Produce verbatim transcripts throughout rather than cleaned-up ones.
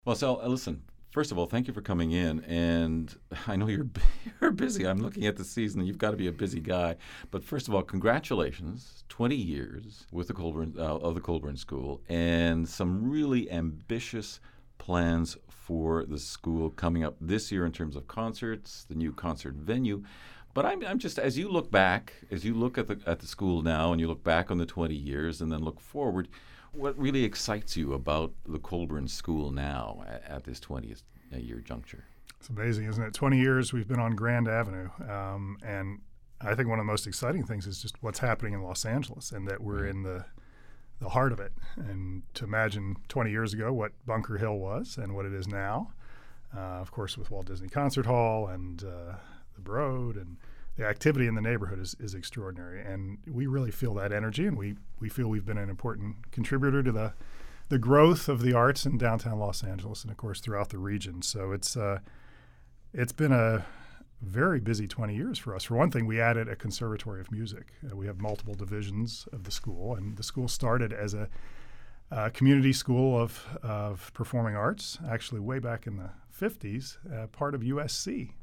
Well, so uh, listen. First of all, thank you for coming in, and I know you're you're busy. I'm looking at the season. You've got to be a busy guy. But first of all, congratulations! twenty years with the Colburn uh, of the Colburn School, and some really ambitious plans for the school coming up this year in terms of concerts, the new concert venue. But I'm, I'm just as you look back, as you look at the at the school now, and you look back on the twenty years, and then look forward. What really excites you about the Colburn School now at, at this twentieth year juncture? It's amazing, isn't it? twenty years we've been on Grand Avenue. Um, and I think one of the most exciting things is just what's happening in Los Angeles and that we're in the the heart of it. And to imagine twenty years ago what Bunker Hill was and what it is now, uh, of course, with Walt Disney Concert Hall and uh, the Broad, and the activity in the neighborhood is, is extraordinary, and we really feel that energy, and we, we feel we've been an important contributor to the the growth of the arts in downtown Los Angeles and, of course, throughout the region. So it's uh, it's been a very busy twenty years for us. For one thing, we added a conservatory of music. Uh, we have multiple divisions of the school, and the school started as a, a community school of, of performing arts, actually way back in the fifties, uh, part of U S C.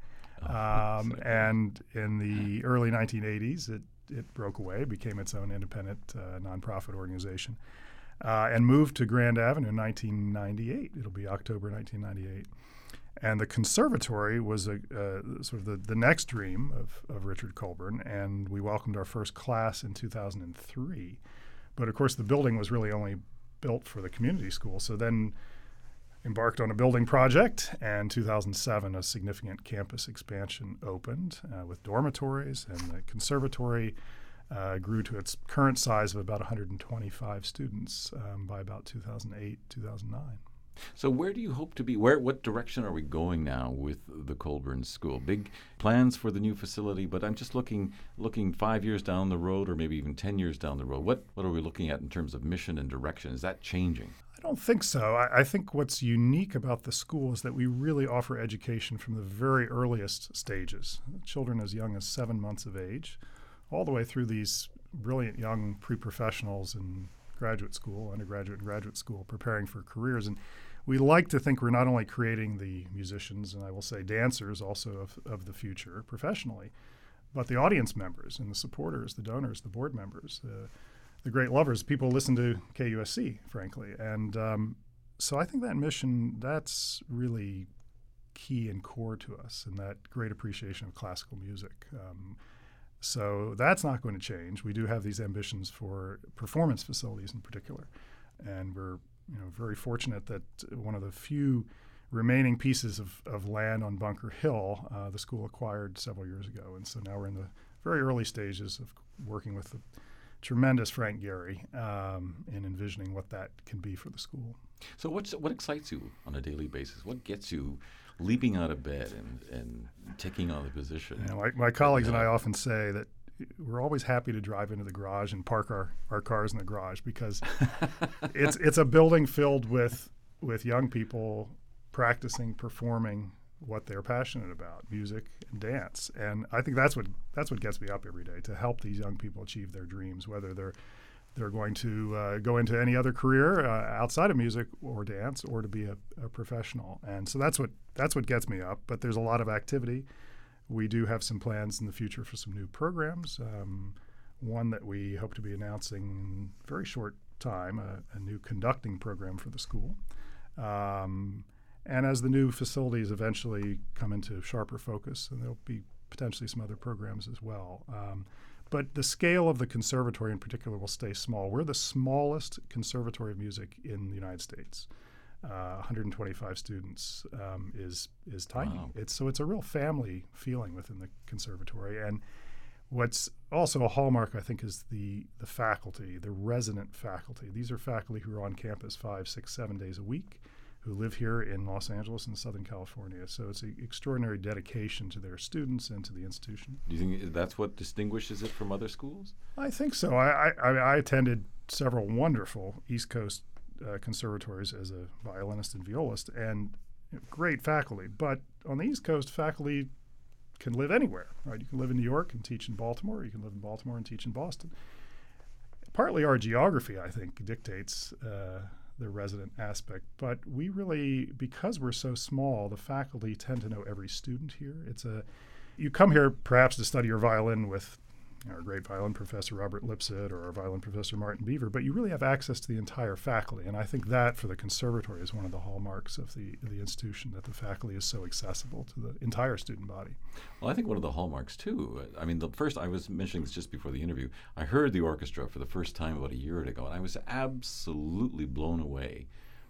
Um, and in the early nineteen eighties, it, it broke away, became its own independent uh, nonprofit organization, uh, and moved to Grand Avenue in nineteen ninety-eight. It'll be October nineteen ninety-eight. And the conservatory was a, uh, sort of the, the next dream of, of Richard Colburn, and we welcomed our first class in two thousand three. But, of course, the building was really only built for the community school. So then embarked on a building project, and two thousand seven, a significant campus expansion opened uh, with dormitories, and the conservatory uh, grew to its current size of about one hundred twenty-five students um, by about two thousand eight, two thousand nine. So where do you hope to be? Where, what direction are we going now with the Colburn School? Big plans for the new facility, but I'm just looking looking five years down the road, or maybe even ten years down the road. What what are we looking at in terms of mission and direction? Is that changing? I don't think so. I, I think what's unique about the school is that we really offer education from the very earliest stages, children as young as seven months of age, all the way through these brilliant young pre-professionals in graduate school, undergraduate and graduate school, preparing for careers. And we like to think we're not only creating the musicians, and I will say dancers also of, of the future professionally, but the audience members and the supporters, the donors, the board members, uh, the great lovers, people listen to K U S C, frankly. And um, so I think that mission, that's really key and core to us, and that great appreciation of classical music. Um, so that's not going to change. We do have these ambitions for performance facilities in particular. And we're you know, very fortunate that one of the few remaining pieces of, of land on Bunker Hill, uh, the school acquired several years ago. And so now we're in the very early stages of working with the tremendous Frank Gehry um, in envisioning what that can be for the school. So what's, what excites you on a daily basis? What gets you leaping out of bed and, and taking on the position? You know, my, my colleagues and I often say that we're always happy to drive into the garage and park our, our cars in the garage, because it's it's a building filled with with young people practicing, performing what they're passionate about, music and dance. And I think that's what that's what gets me up every day, to help these young people achieve their dreams, whether they're they're going to uh, go into any other career uh, outside of music or dance, or to be a, a professional. And so that's what that's what gets me up. But there's a lot of activity. We do have some plans in the future for some new programs. Um, one that we hope to be announcing in a very short time, a, a new conducting program for the school. Um, And as the new facilities eventually come into sharper focus, and there'll be potentially some other programs as well. Um, but the scale of the conservatory in particular will stay small. We're the smallest conservatory of music in the United States. Uh, one hundred twenty-five students um, is is tiny. Wow. It's so it's a real family feeling within the conservatory. And what's also a hallmark, I think, is the the faculty, the resident faculty. These are faculty who are on campus five, six, seven days a week, who live here in Los Angeles and Southern California. So it's an extraordinary dedication to their students and to the institution. Do you think that's what distinguishes it from other schools? I think so. I, I, I attended several wonderful East Coast uh, conservatories as a violinist and violist, and you know, great faculty. But on the East Coast, faculty can live anywhere, right? You can live in New York and teach in Baltimore. You can live in Baltimore and teach in Boston. Partly our geography, I think, dictates uh, the resident aspect. But we really, because we're so small, the faculty tend to know every student here. It's a, you come here perhaps to study your violin with our great violin professor Robert Lipset or our violin professor Martin Beaver, but you really have access to the entire faculty. And I think that for the conservatory is one of the hallmarks of the, the institution, that the faculty is so accessible to the entire student body. Well, I think one of the hallmarks, too, I mean, the first, I was mentioning this just before the interview, I heard the orchestra for the first time about a year ago, and I was absolutely blown away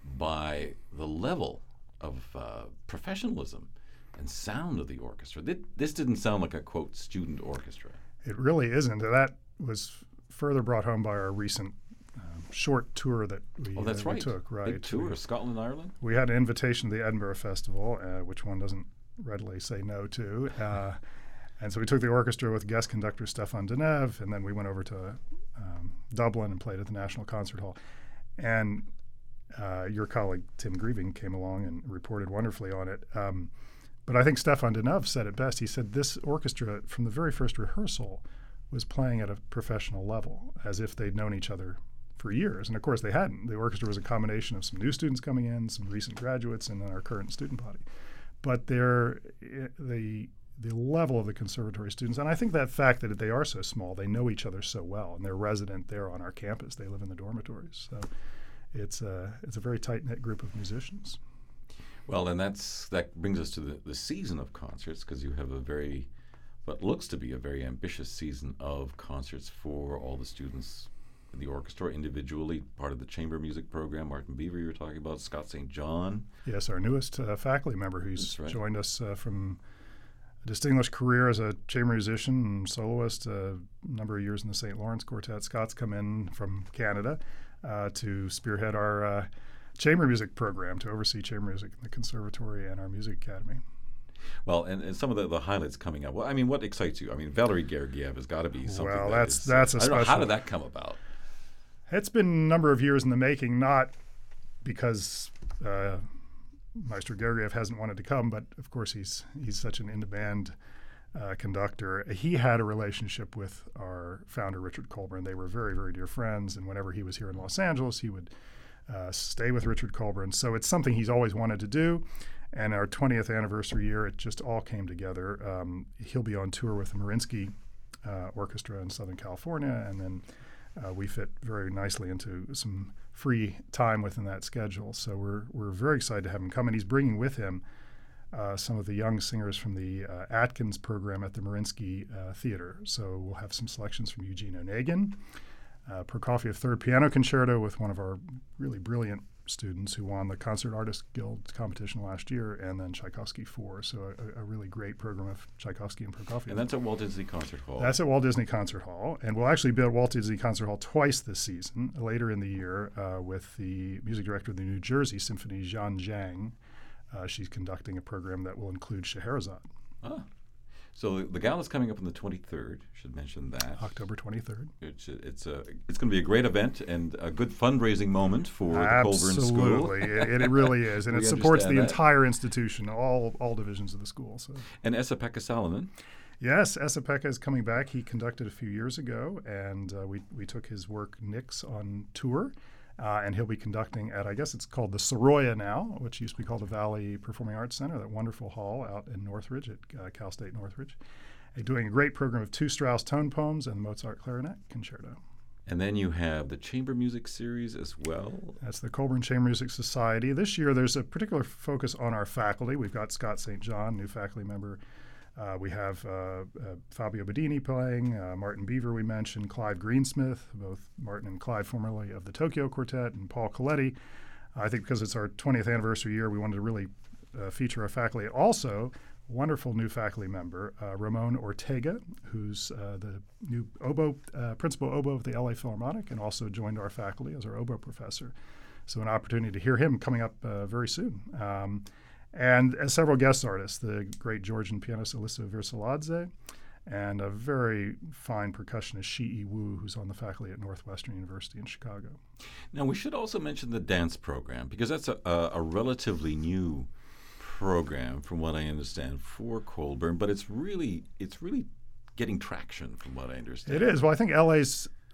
by the level of uh, professionalism and sound of the orchestra. This didn't sound like a, quote, student orchestra. It really isn't. That was further brought home by our recent um, short tour that we, oh, that's uh, we right. took. Right, Big tour, we, Scotland, Ireland? We had an invitation to the Edinburgh Festival, uh, which one doesn't readily say no to. Uh, and so we took the orchestra with guest conductor Stefan Deneuve, and then we went over to um, Dublin and played at the National Concert Hall. And uh, your colleague Tim Grieving came along and reported wonderfully on it. Um, But I think Stefan Deneuve said it best. He said this orchestra, from the very first rehearsal, was playing at a professional level, as if they'd known each other for years. And of course they hadn't. The orchestra was a combination of some new students coming in, some recent graduates, and then our current student body. But they're, the, the level of the conservatory students, and I think that fact that they are so small, they know each other so well, and they're resident there on our campus. They live in the dormitories. So it's a, it's a very tight-knit group of musicians. Well, and that's that brings us to the, the season of concerts, because you have a very, what looks to be a very ambitious season of concerts for all the students in the orchestra individually, part of the chamber music program. Martin Beaver, you were talking about, Scott Saint John. Yes, our newest uh, faculty member who's right. joined us uh, from a distinguished career as a chamber musician and soloist, a number of years in the Saint Lawrence Quartet. Scott's come in from Canada uh, to spearhead our uh, chamber music program, to oversee chamber music in the conservatory and our music academy. Well, and, and some of the, the highlights coming up. Well, I mean, what excites you? I mean, Valery Gergiev has got to be something. Well, that that's is, that's a I don't special. know, how did that come about? It's been a number of years in the making, not because uh, Maestro Gergiev hasn't wanted to come, but of course he's he's such an in-demand uh, conductor. He had a relationship with our founder, Richard Colburn. They were very, very dear friends, and whenever he was here in Los Angeles, he would Uh, stay with Richard Colburn. So it's something he's always wanted to do. And our twentieth anniversary year, it just all came together. Um, he'll be on tour with the Mariinsky uh, Orchestra in Southern California, and then uh, we fit very nicely into some free time within that schedule. So we're we're very excited to have him come, and he's bringing with him uh, some of the young singers from the uh, Atkins program at the Mariinsky uh, Theater. So we'll have some selections from Eugene Onegin, Uh, Prokofiev Third Piano Concerto with one of our really brilliant students who won the Concert Artists Guild competition last year, and then Tchaikovsky Four. So a, a really great program of Tchaikovsky and Prokofiev. And that's at Walt Disney Concert Hall. That's at Walt Disney Concert Hall. And we'll actually be at Walt Disney Concert Hall twice this season, later in the year, uh, with the music director of the New Jersey Symphony, Zhan Zhang. Uh, she's conducting a program that will include Scheherazade. Ah. So the, the gala is coming up on the twenty-third. Should mention that. October twenty-third. It's it's a it's going to be a great event and a good fundraising moment for the Colburn School. Absolutely, it, it really is, and We it supports the understand that. entire institution, all all divisions of the school. So. And Esa-Pekka Salonen. Yes, Esa-Pekka is coming back. He conducted a few years ago, and uh, we we took his work Nix on tour. Uh, and he'll be conducting at, I guess it's called the Soroya now, which used to be called the Valley Performing Arts Center, that wonderful hall out in Northridge at uh, Cal State Northridge. Uh, doing a great program of two Strauss tone poems and Mozart Clarinet Concerto. And then you have the chamber music series as well. That's the Colburn Chamber Music Society. This year there's a particular focus on our faculty. We've got Scott Saint John, new faculty member. Uh, we have uh, uh, Fabio Bedini playing, uh, Martin Beaver we mentioned, Clive Greensmith, both Martin and Clive formerly of the Tokyo Quartet, and Paul Coletti. Uh, I think because it's our twentieth anniversary year, we wanted to really uh, feature our faculty. Also, wonderful new faculty member, uh, Ramon Ortega, who's uh, the new oboe, uh, principal oboe of the L A Philharmonic, and also joined our faculty as our oboe professor. So an opportunity to hear him coming up uh, very soon. Um, And as several guest artists, the great Georgian pianist Alyssa Virsaladze, and a very fine percussionist, Shi-Yi Wu, who's on the faculty at Northwestern University in Chicago. Now, we should also mention the dance program, because that's a, a, a relatively new program, from what I understand, for Colburn, but it's really it's really getting traction, from what I understand. It is. Well, I think L A's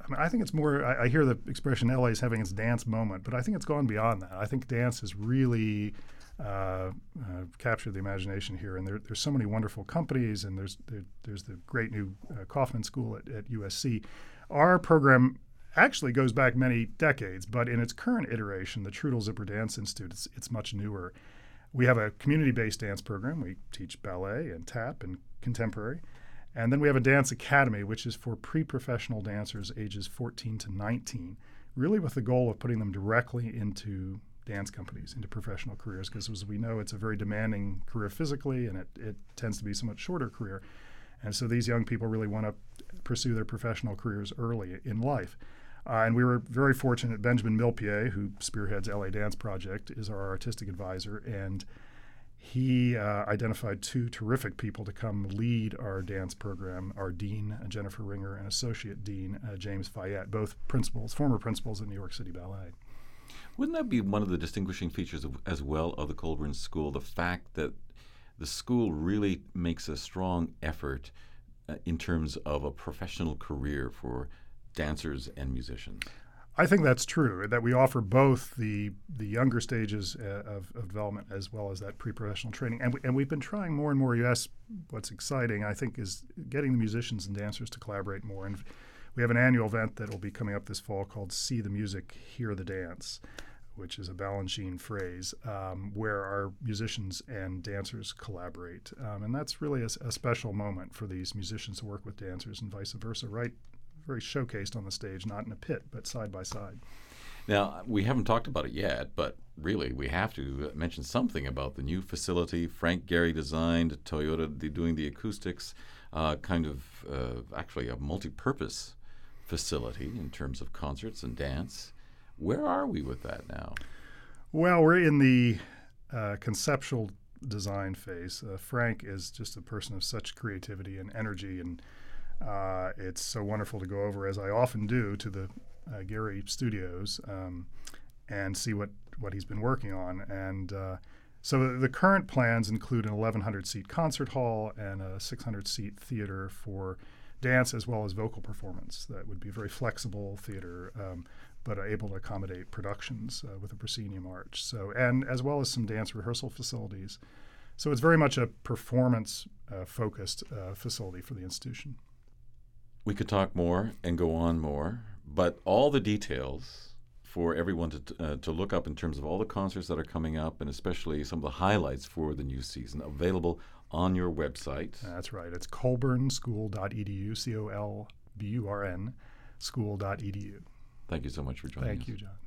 I mean, I think it's more, I, I hear the expression L A is having its dance moment, but I think it's gone beyond that. I think dance has really uh, uh, captured the imagination here. And there, there's so many wonderful companies, and there's there, there's the great new uh, Kaufman School at, at U S C. Our program actually goes back many decades, but in its current iteration, the Trudel Zipper Dance Institute, it's, it's much newer. We have a community-based dance program. We teach ballet and tap and contemporary. And then we have a dance academy, which is for pre-professional dancers ages fourteen to nineteen, really with the goal of putting them directly into dance companies, into professional careers, because as we know, it's a very demanding career physically, and it, it tends to be a somewhat shorter career. And so these young people really want to pursue their professional careers early in life. Uh, and we were very fortunate. Benjamin Millepied, who spearheads L A Dance Project, is our artistic advisor, and he uh, identified two terrific people to come lead our dance program, our dean, uh, Jennifer Ringer, and associate dean, uh, James Fayette, both principals, former principals at New York City Ballet. Wouldn't that be one of the distinguishing features of, as well of the Colburn School, the fact that the school really makes a strong effort uh, in terms of a professional career for dancers and musicians? I think that's true, that we offer both the the younger stages uh, of, of development as well as that pre-professional training. And, we, and we've been trying more and more. You asked what's exciting, I think, is getting the musicians and dancers to collaborate more. And we have an annual event that will be coming up this fall called See the Music, Hear the Dance, which is a Balanchine phrase, um, where our musicians and dancers collaborate. Um, and that's really a, a special moment for these musicians to work with dancers and vice versa, right? Very showcased on the stage, not in a pit, but side by side. Now, we haven't talked about it yet, but really we have to mention something about the new facility. Frank Gehry designed, Toyota the, doing the acoustics, uh, kind of uh, actually a multi-purpose facility in terms of concerts and dance. Where are we with that now? Well, we're in the uh, conceptual design phase. Uh, Frank is just a person of such creativity and energy, and Uh, it's so wonderful to go over, as I often do, to the uh, Gehry Studios um, and see what, what he's been working on. And uh, so the current plans include an eleven hundred seat concert hall and a six hundred seat theater for dance as well as vocal performance. That would be very flexible theater, um, but able to accommodate productions uh, with a proscenium arch. So, and as well as some dance rehearsal facilities. So it's very much a performance-focused uh, uh, facility for the institution. We could talk more and go on more, but all the details for everyone to uh, to look up in terms of all the concerts that are coming up, and especially some of the highlights for the new season, available on your website. That's right. It's colburn school dot e d u, C O L B U R N, school dot e d u. Thank you so much for joining us. Thank you, John.